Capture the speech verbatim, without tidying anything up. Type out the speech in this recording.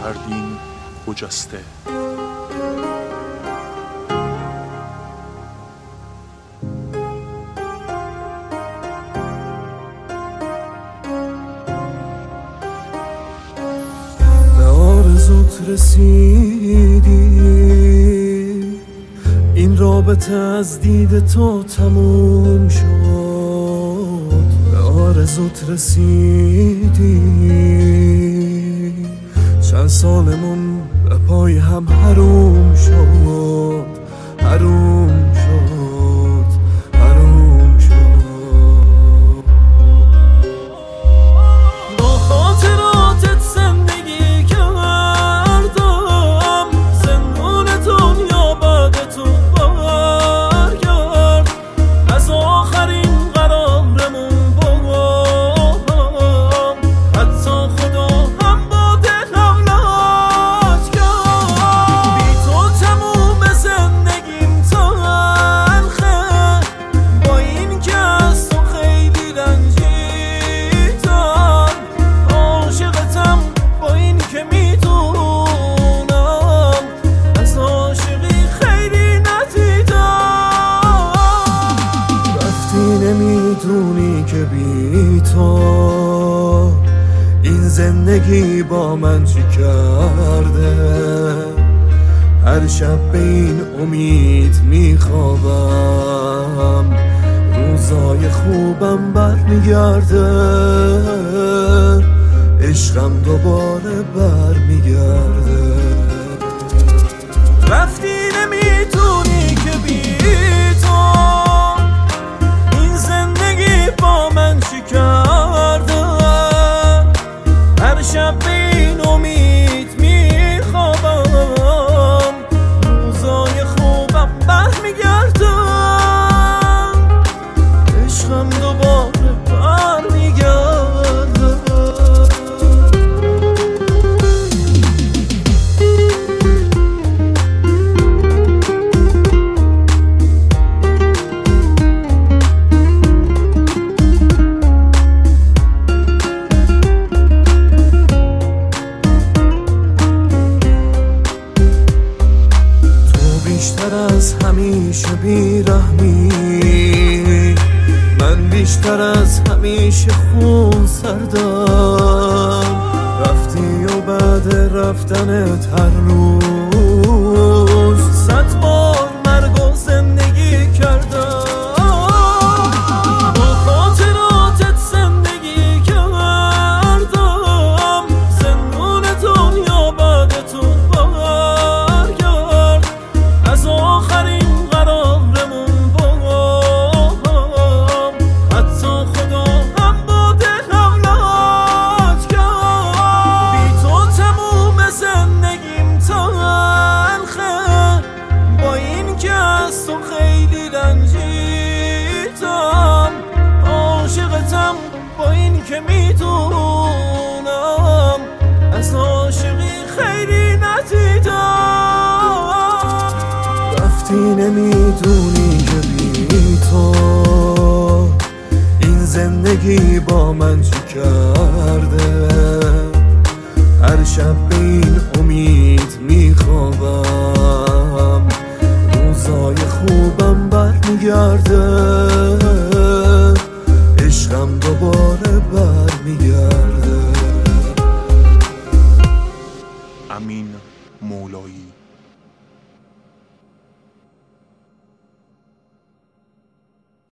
کردیم خجسته. به آرزوت رسیدی، این رابطه از دید تو تموم شد. به آرزوت رسیدی، چند سالمون به پای هم حروم شد، حروم شد، حروم شد. با خاطراتت زندگی کردم، زندون دنیا بعد تو برگرد. از آخرین قرارمون بابام، حتی خدا هم با دل حملت کرد. بی تو تموم زندگیم تلخه، با این که از تو خیلی رنجیدم. عاشقتم با این که میدونم، از عاشقی خیلی ندیدم. رفتی نمیدونی که بی تو این زندگی با من چی کرده. هر شب به این امید میخوابم، روزای خوبم برمیگرده، عشقم دوباره برمیگرده. رفتی نمیدونی که بی تو این زندگی با من چی کرده. هر شب به این امید میخوابم، روزای خوبم برمیگرده، عشقم دوباره برمیگرده. بیشتر از همیشه بیرحمی، من بیشتر از همیشه خون سردم. رفتی و بعد رفتنت هر روز صد بار مرگ و زندگی کردم. با خاطراتت زندگی کردم، زندون دنیا بعد تو برگرد. از آخرین قرارمون بابام، حتی خدا هم با دل حملت کرد. بی تو تموم زندگیم تلخه، با این که از تو خیلی رنجیدم. عاشقتم با این که میدونم، از عاشقی خیلی ندیدم. رفتی نمیدونی که بی تو این زندگی با من چی کرده. هر شب به این امید میخوابم، روزای خوبم برمیگرده، عشقم دوباره برمیگرده. امین مولایی.